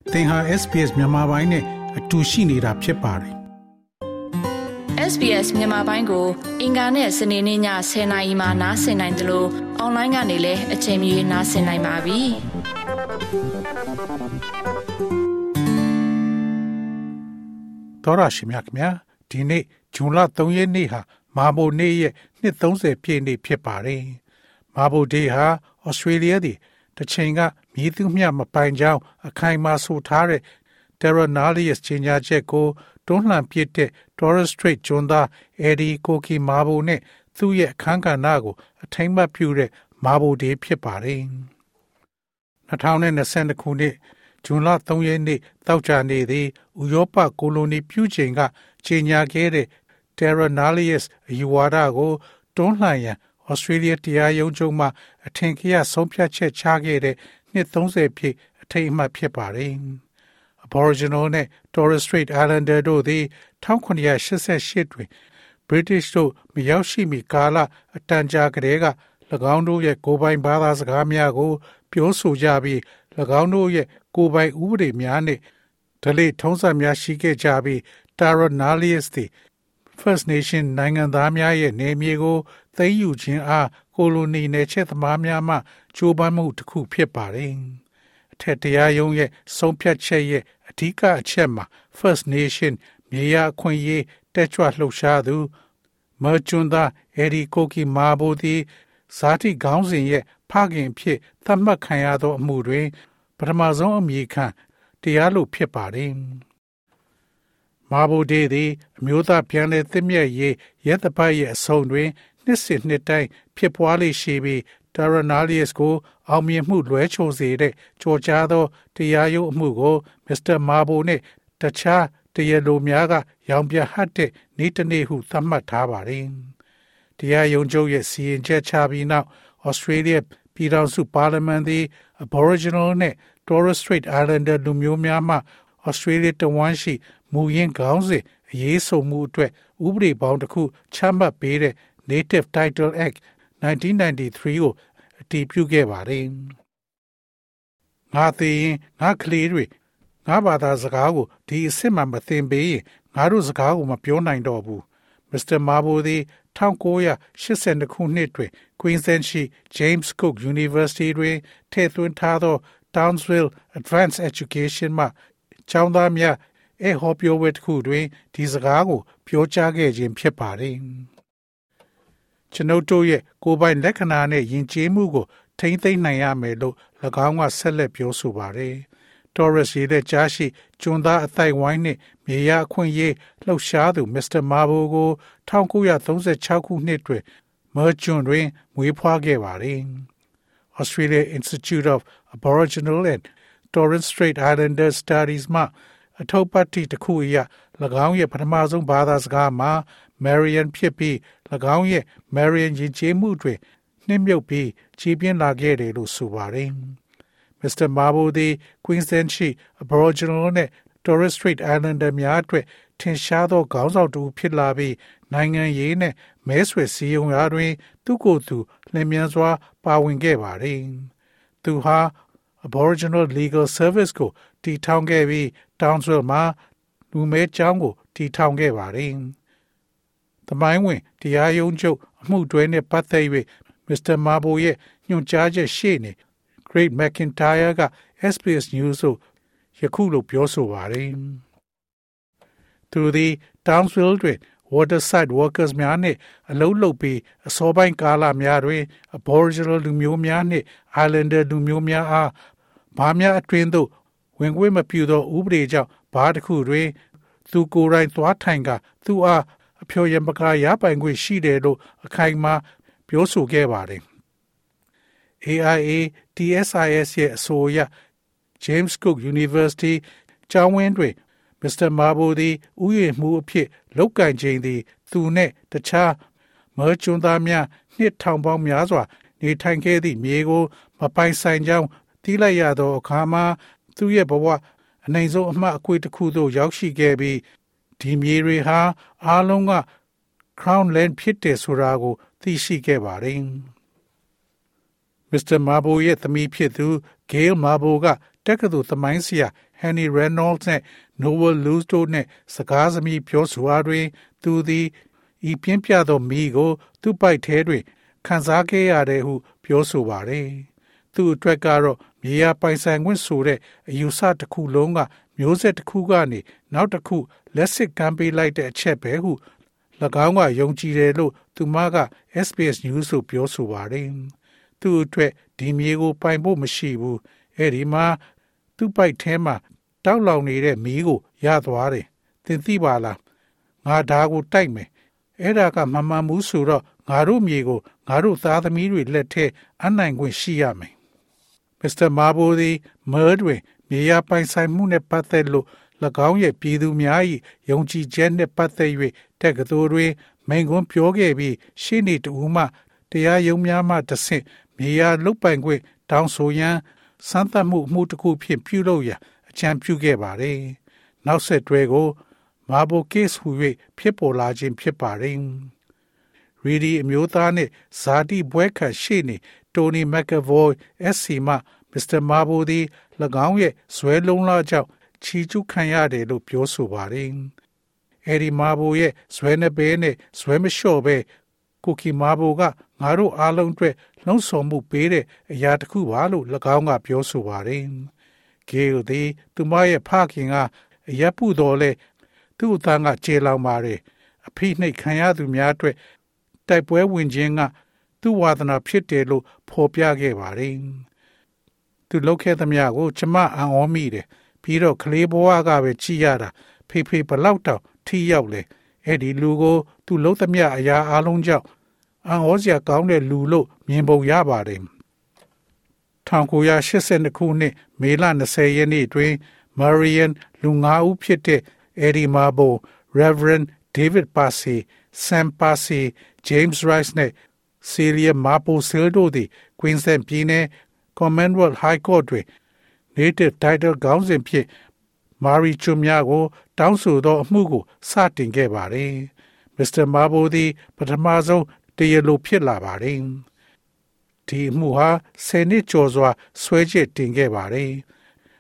သင်ဟာ SPS မြန်မာပိုင်းနဲ့အတူရှိနေတာဖြစ်ပါတယ်။ SBS မြန်မာပိုင်းကိုအင်ကာနဲ့စနေနေ့ည10:00နာရီမှနားဆင်နိုင်တယ်လို့အွန်လိုင်းကနေလည်းအချိန်မီနားဆင်နိုင်ပါပြီ။သောရရှိမြခင်ဗျာဒီနေ့ဇွန်လ3ရက်နေ့ဟာမာဘိုနေ့ရဲ့နှစ်30ပြည့်နေ့ဖြစ်ပါတယ်။မာဘိုဒေးဟာဩစတြေးလျသည်တစ်ချိန်ကမြည်သူမျှမပိုင်ကြောင်းအခိုင်အမာဆိုထားတဲ့ Terra Nullius ကြေညာချက်ကိုတွန်းလှန်ပစ်တဲ့ Torres Strait ကျွန်းသား Eddie Koki Mabo နဲ့သူ့ရဲ့အခမ်းကဏ္ဍကိုအထိမ်းအမှတ်ပြုတဲ့ Mabo Day ဖြစ်ပါတယ်။2022ခုနှစ်ဇွန်လ3ရက်နေ့တောက်ကြနေ့သည်ဥရောပကိုလိုနီပြုချိန်ကကြေညာခဲ့တဲ့ Terra Nullius အယူဝါဒကိုတွန်းလှန်ရန်ဩစတြေးလျတရားရုံးချုပ်မှအထင်ကရဆုံးဖြတ်ချက်ချခဲ့တဲ့နှစ်30ပြည့်အထိမ်းအမှတ်ဖြစ်ပါတယ်။ Aboriginal နဲ့ Torres Strait Islander တို့သည်1988တွင် British တို့မရောက်ရှိမီကာလအတန်ကြာကတည်းက၎င်းတို့ရဲ့ကိုယ်ပိုင်ဘာသာစကားများကိုပြောဆိုကြပြီး၎င်းတို့ရဲ့ကိုယ်ပိုင်ဥပဒေများနှင့်ဓလေ့ထုံးစံများရှိခဲ့ကြပြီး Terra Nullius သည် First Nation နိုင်ငံသားများရဲ့နေမြေကိုသိမ်းယူခြင်းအားကိုလိုနီနယ်ချဲ့သမားများမှကြိုးပမ်းမှုတစ်ခုဖြစ်ပါတယ်။အထက်တရားရုံးရဲ့ဆုံးဖြတ်ချက်ရဲ့အဓိကအချက်မှာ First Nation မြေယာအခွင့်အရေးတက်ကြွလှုပ်ရှားသူမာကျွန်းသား Eddie Koki Mabo သည်ဇာတိခေါင်းစဉ်ရဲ့ဖခင်ဖြစ်သတ်မှတ်ခံရသောအမှုတွင်ပထမဆုံးအမည်ခံတရားလို့ဖြစ်ပါတယ်။ Mabo Day သည်အမျိုးသားပြန်လည်သင့်မြတ်ရေးရက်သတ္တပတ်ရဲ့အဆုံးတွင်နှစ်စဉ်နှစ်တိုင်းဖြစ်ပွားလေရှိပြီး Terra Nullius ကိုအောင်မြင်မှုလွဲချော်စေတဲ့ကြော်ကြားသောတရားရုံးအမှုကို Mr. Mabo နှင့်တခြားတရားလိုများကရောင်ပြဟတ်တဲ့နေ့တစ်နေ့ဟုသတ်မှတ်ထားပါတယ်။တရားရုံးချုပ်ရဲ့စီရင်ချက်ချပြီးနောက် Australia ပြည်ထောင်စုပါလီမန်သည် Aboriginal နဲ့ Torres Strait Islander လူမျိုးများမှ Australia တဝန်းရှိမူရင်းခေါင်းစဉ်အရေးဆိုမှုအတွက်ဥပဒေပေါင်းတစ်ခုချမှတ်ပေးတဲ့ Native Title Act 1993ကိုအတည်ပြုခဲ့ပါတယ်။ငါသိရင်ငါကလေးတွေငါဘာသာစကားကိုဒီအစ်စ်မှမသိပေးရင်ငါတို့စကားကိုမပြောနိုင်တော့ဘူး။ Mr. Mabo သည်1982ခုနှစ်တွင် Queensland ရှိ James Cook University တွင်ထည့်သွင်းထားသော Townsville Advanced Education မှကျောင်းသားများဟောပြောပွဲတစ်ခုတွင်ဒီစကားကိုပြောကြားခဲ့ခြင်းဖြစ်ပါတယ်။ကျွန်ုပ်တို့ရဲ့ကိုယ်ပိုင်လက္ခဏာနဲ့ယဉ်ကျေးမှုကိုထိမ့်သိမ်းနိုင်ရမယ်လို့၎င်းကဆက်လက်ပြောဆိုပါတယ်။ Torres ရေလက်ကြားရှိကျွန်းသားအသိုက်ဝိုင်းနှင့်မြေယာအခွင့်အရေးလှုပ်ရှားသူ Mr. Mabo ကို1936ခုနှစ်တွင်မာကျွန်းတွင်မွေးဖွားခဲ့ပါတယ်။ Australia Institute of Aboriginal and Torres Strait Islander Studies မှအထောက်ပံ့တစ်ခုအရ၎င်းရဲ့ပထမဆုံးဘာသာစကားမှာ Marian ဖြစ်ပြီး၎င်းရဲ့ Marian ယဉ်ကျေးမှုတွင်နှိမ့်မြုပ်ပြီးကြီးပြင်းလာခဲ့တယ်လို့ဆိုပါတယ်။ Mr. Mabo သည် Queensland ရှိ Aboriginal နဲ့ Torres Strait Islander များအတွက်ထင်ရှားသောခေါင်းဆောင်တစ်ဖြစ်လာပြီးနိုင်ငံရေးနဲ့မဲဆွယ်စည်းရုံးရာတွင်သူ့ကိုယ်သူလျင်မြန်စွာပါဝင်ခဲ့ပါတယ်။သူဟာ Aboriginal Legal Service ကိုတည်ထောင်ခဲ့ပြီး Townsville မှာလူမဲကျောင်းကိုတည်ထောင်ခဲ့ပါတယ်။သမိုင်းဝင်တရားရုံးချုပ်အမှုတွဲနဲ့ပတ်သက်၍ Mr. Mabo ရဲ့ညွှန်ကြားချက်ရှေ့နေ Craig McIntyre က SBS News ကိုယခုလိုပြောဆိုပါတယ်။သူသည် Townsville တွင် Waterside Workers များနှင့်အလုပ်လုပ်ပြီးအစောပိုင်းကာလများတွင် Aboriginal လူမျိုးများနှင့် Islander လူမျိုးများအားဘားများအတွင်းသို့ဝင်ခွင့်မပြုသောဥပဒေကြောင့်ဘားတစ်ခုတွင်သူကိုယ်တိုင်သွားထိုင်ကသူအားအဖျော်ယမကာရပိုင်ခွင့်ရှိတယ်လို့အခိုင်အမာပြောဆိုခဲ့ပါတယ်။ AIA-TSIS ရဲ့အဆိုအရ James Cook University ကျောင်းဝင်းတွင် Mr. Mabo သည်ဥယျာဉ်မှူးအဖြစ်လုပ်ကိုင်ချိန်သည်သူနှင့်တခြားမာကျွန်းသားများနှစ်ထောင်ပေါင်းများစွာနေထိုင်ခဲ့သည့်မြေကိုမပိုင်ဆိုင်ကြောင်းသိလိုက်ရသောအခါမှာသူရဲ့ဘဝအနိုင်ဆုံးအမှတ်အကွေ့တစ်ခုသို့ရောက်ရှိခဲ့ပြီးဒီမြေတွေဟာအားလုံးက Crown Land ဖြစ်တယ်ဆိုတာကိုသိရှိခဲ့ပါတယ်။ Mr. Mabo ရဲ့သမီးဖြစ်သူ Gail Mabo ကတက္ကသိုလ်သမိုင်းဆရာ Henry Reynolds နဲ့ Noel Luz တို့နဲ့စကားသမီးပြောဆိုအားတွင်သူသည်ဤပြင်းပြသောမီးကိုသူ့ပိုက်ထဲတွင်ခံစားခဲ့ရတယ်ဟုပြောဆိုပါတယ်။သူ့အတွက်ကတော့မြေယာပိုင်ဆိုင်ခွင့်ဆိုတဲ့အယူဆတစ်ခုလုံးကမျိုးဆက်တစ်ခုကနေနောက်တစ်ခုလက်စစ်ကမ်းပေးလိုက်တဲ့အချက်ပဲဟု၎င်းကယုံကြည်တယ်လို့သူမက SBS News ကိုပြောဆိုပါတယ်။သူ့အတွက်ဒီမြေကိုပိုင်ဖို့မရှိဘူး။အဲဒီမှာသူ့ပိုက်ထဲမှာတောက်လောင်နေတဲ့မီးကိုရသွားတယ်။သင်သိပါလား။ငါဒါကိုတိုက်မယ်။အဲ့ဒါကမမှန်ဘူးဆိုတော့ငါတို့မြေကိုငါတို့သားသမီးတွေလက်ထဲအနိုင်ခွင့်ရှိရမယ်။ Mr. Mabo သည်မဲတွင်မြေယာပိုင်ဆိုင်မှုနဲ့ပတ်သက်လို့၎င်းရဲ့ပြည်သူများ၏ယုံကြည်ချက်နှင့်ပတ်သက်၍တက္ကသိုလ်တွင်မိန့်ခွန်းပြောခဲ့ပြီးရှေ့နေတူမှတရားရုံးများမှတဆင့်မြေယာလုတ်ပိုင်ခွင့်တောင်းဆိုရန်စမ်းသပ်မှုမှုတစ်ခုဖြင့်ပြုလုပ်ရန်အကြံပြုခဲ့ပါတယ်။နောက်ဆက်တွဲကိုMabo case ဟူ၍ဖြစ်ပေါ်လာခြင်းဖြစ်ပါတယ်။ Reedy အမျိုးသားနှင့်ဇာတိဘွဲခတ်ရှေ့နေ Tony McAvoy SC မှ Mr. Mabo သည်၎င်းရဲ့ဇွဲလုံးလာကြောင့်ချီကျူးခံရတယ်လို့ပြောဆိုပါတယ်။အဲဒီ Mabo ရဲ့ဇွဲနှပဲနဲ့ဇွဲမလျှော့ပဲCookie Mabo ကငါတို့အားလုံးအတွက်လှုံ့ဆော်မှုပေးတဲ့အရာတစ်ခုပါလို့၎င်းကပြောဆိုပါတယ်။ Gail သည်သူမရဲ့ဖခင်ကအရက်ပူတော်လဲသူ့အသားကကျေလောင်ပါတယ်။အဖိနှိပ်ခံရသူများအတွက်တိုက်ပွဲဝင်ခြင်းကသူ့ဝါသနာဖြစ်တယ်လို့ဖော်ပြခဲ့ပါတယ်။သူလုပ်ခဲ့သမျှကိုကျမအံ့ဩမိတယ်။ပြီးတော့ကလေးဘဝကပဲကြည်ရတာဖေဖေဘလောက်တောင်ထိရောက်လဲ။အဲ့ဒီလူကိုသူလုပ်သမျှအရာအလုံးကြောင့်အံ့ဩစရာကောင်းတဲ့လူလို့မြင်ပုံရပါတယ်။1982ခုနှစ်မေလ20ရက်နေ့တွင် Marian လူ9ဦးဖြစ်တဲ့Eddie Mabo, Reverend David Passy, Sam Passy, James Rice နဲ့ Celia Mabo-Seale တို့သည် Queensland ပြည်နယ် Commonwealth High Court တွင် Native Title ခေါင်းစဉ်ဖြင့်မာရီကျွန်းများကိုတောင်းဆိုသောအမှုကိုစတင်ခဲ့ပါတယ်။ Mr. Mabo သည်ပထမဆုံးတရားလိုဖြစ်လာပါတယ်။ဒီအမှုဟာ10နှစ်ကျော်စွာဆွဲချက်တင်ခဲ့ပါတယ်။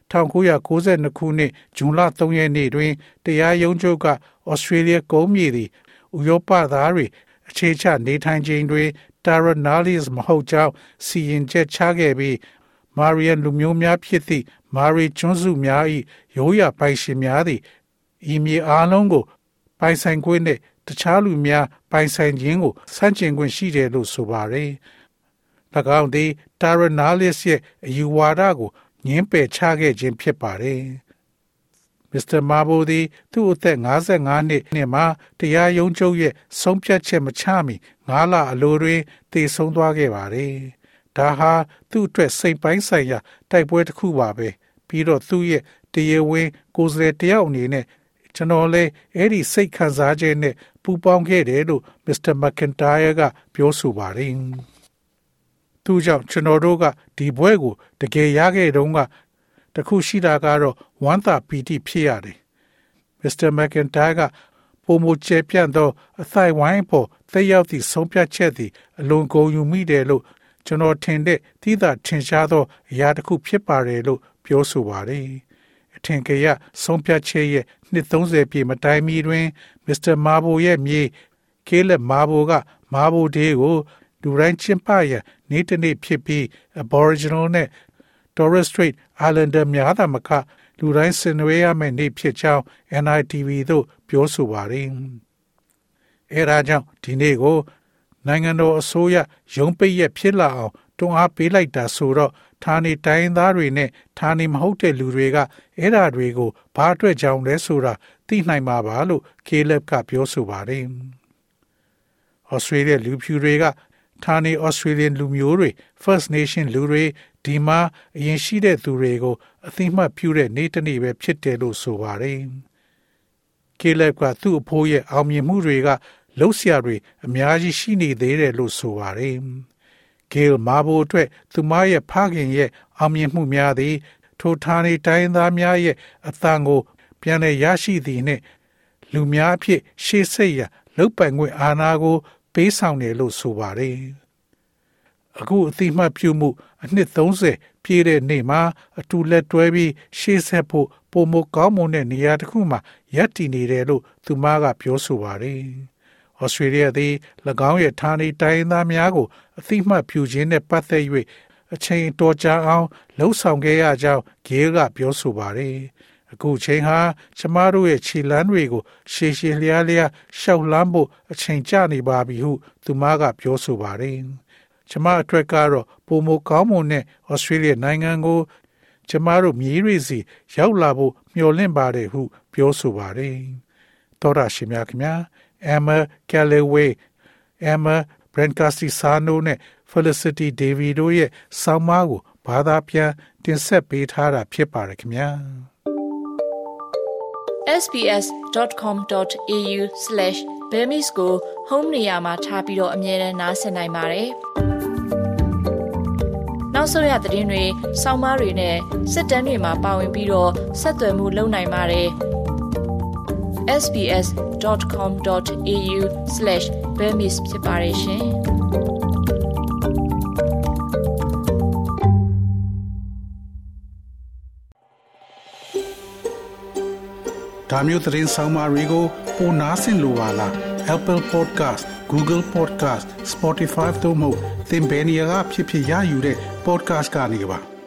1992ခုနှစ်ဇွန်လ3ရက်နေ့တွင်တရားရုံးချုပ်ကဩစတြေးလျကုန်းမြေသည်ဥရောပသားတွေအခြေချနေထိုင်ခြင်းတွင် Terra Nullius မဟုတ်ကြောင်းစီရင်ချက်ချခဲ့ပြီး Marian လူမျိုးများဖြစ်သည့်မာရီကျွန်းစုများ၏ရိုးရာပိုင်ရှင်များသည်ဤမြေအားလုံးကိုပိုင်ဆိုင်ခွင့်နှင့်တခြားလူများပိုင်ဆိုင်ခြင်းကိုဆန့်ကျင်ခွင့်ရှိတယ်လို့ဆိုပါရယ်။၎င်းသည် Terra Nullius ရဲ့အယူဝါဒကိုငင်းပယ်ချခဲ့ခြင်းဖြစ်ပါတယ်။ Mr. Mabo သည်သူ့အသက်55နှစ်မှာတရားရုံးချုပ်ရဲ့ဆုံးဖြတ်ချက်မချမီ9လအလိုတွင်သေဆုံးသွားခဲ့ပါတယ်။ဒါဟာသူ့အတွက်စိတ်ပိုင်းဆိုင်ရာတိုက်ပွဲတစ်ခုပါပဲ။ပြီးတော့သူ့ရဲ့တရားဝင်ကိုယ်စားလှယ်တယောက်အနေနဲ့ကျွန်တော်လည်းအဲ့ဒီစိတ်ခံစားချက်နဲ့ပူပေါင်းခဲ့တယ်လို့ Mr. McIntyre ကပြောဆိုပါတယ်။သူကြောင့်ကျွန်တော်တို့ကဒီဘွဲကိုတကယ်ရခဲ့တုန်းကတခုရှိတာကတော့ဝမ်းသာပီတိဖြစ်ရတယ်။ Mr. McIntyre ကပုံမကျပြန့်သောအသိုက်ဝိုင်းပေါ်သက်ရောက်သည့်ဆုံးဖြတ်ချက်သည်အလွန်ဂုဏ်ယူမိတယ်လို့ကျွန်တော်ထင်တဲ့သိသာထင်ရှားသောအရာတစ်ခုဖြစ်ပါတယ်လို့ပြောဆိုပါတယ်။အထင်ကရဆုံးဖြတ်ချက်ရဲ့နှစ်30ပြည့်မတိုင်မီတွင် Mr. Mabo ရဲ့မြေ Caleb Mabo က Mabo Day ကိုလူတိုင်းကျင်းပရန်နေ့တစ်နေ့ဖြစ်ပြီး Aboriginal နဲ့ Torres Strait Islander များသာမကလူတိုင်းဆင်နွှဲရမယ့်နေ့ဖြစ်ကြောင်း NITV သို့ပြောဆိုပါတယ်။အဲဒါကြောင့်ဒီနေ့ကိုနိုင်ငံတော်အစိုးရရုံးပိတ်ရက်ဖြစ်လာအောင်တွန်းအားပေးလိုက်တာဆိုတော့ဌာနေတိုင်းသားတွေနဲ့ဌာနေမဟုတ်တဲ့လူတွေကအဲ့ဒါတွေကိုဘာအတွက်ကြောင်းလဲဆိုတာသိနိုင်မှာပါလို့ Caleb ကပြောဆိုပါတယ်။ Australia လူဖြူတွေကဌာနေ Australian လူမျိုးတွေ First Nation လူတွေဒီမှာအရင်ရှိတဲ့သူတွေကိုအသိမှတ်ပြုတဲ့နေ့တစ်နေ့ပဲဖြစ်တယ်လို့ဆိုပါတယ်။ Caleb ကသူ့အဖိုးရဲ့အောင်မြင်မှုတွေကလှုပ်ရှားတွေအများကြီးရှိနေသေးတယ်လို့ဆိုပါတယ်။ Gail Mabo အတွက်သူမရဲ့ဖခင်ရဲ့အောင်မြင်မှုများသည်ထိုဌာနေတိုင်းသားများရဲ့အသံကိုပြန်လည်ရရှိသည်နှင့်လူများအဖြစ်ရှေ့ဆက်ရလုပ်ပိုင်ခွင့်အာဏာကိုပေးဆောင်တယ်လို့ဆိုပါတယ်။အခုအသိမှတ်ပြုမှုအနှစ်30ပြည့်တဲ့နေ့မှာအတူလက်တွဲပြီးရှေ့ဆက်ဖို့ပုံမကောင်းမွန်တဲ့နေရာတစ်ခုမှာရပ်တည်နေတယ်လို့သူမကပြောဆိုပါတယ်။ ဩစတြေးလျသည်၎င်းရဲ့ဌာနေတိုင်းသားများကိုအသိမှတ်ပြုခြင်းနဲ့ပတ်သက်၍အချိန်တော်ကြာအောင်လှုံ့ဆော်ခဲ့ရကြောင်းဂေးကပြောဆိုပါတယ်။အခုချိန်ဟာကျမတို့ရဲ့ခြေလမ်းတွေကိုရှည်ရှည်လျားလျားရှောက်လန်းဖို့အချိန်ကျနေပါပြီဟုသူမကပြောဆိုပါတယ်။ကျမအတွက်ကတော့ပုံမကောင်းမွန်တဲ့ဩစတြေးလျနိုင်ငံကိုကျမတို့မြေရီစီရောက်လာဖို့မျှော်လင့်ပါတယ်ဟုပြောဆိုပါတယ်။သောတာရှင်များခင်ဗျာ Emma Callaway, Emma Brancatisano နဲ့ Felicity Davey တို့ရဲ့ဆောင်းပါးကိုဘာသာပြန်တင်ဆက်ပေးထားတာဖြစ်ပါတယ်ခင်ဗျာ sbs.com.au/Burmese ကို home နေရာမှာထားပြီးတော့အမြဲတမ်းနားဆင်နိုင်ပါတယ်။နောက်ဆုံးရသတင်းတွေ၊ဆောင်းပါးတွေနဲ့စစ်တမ်းတွေမှာပါဝင်ပြီးတော့ဆက်သွယ်မှုလုပ်နိုင်ပါတယ်။ sbs.com.au/Burmese ဖြစ်ပါတယ်ရှင်။ဒါမျိုးသတင်းဆောင်မတွေကိုပိုနားဆင်လိုပါလား Apple Podcast, Google Podcast, Spotify တို့မှာသင်ပင်ရာဖြစ်ဖြစ်ရယူတဲ့ podcast ကနေပါ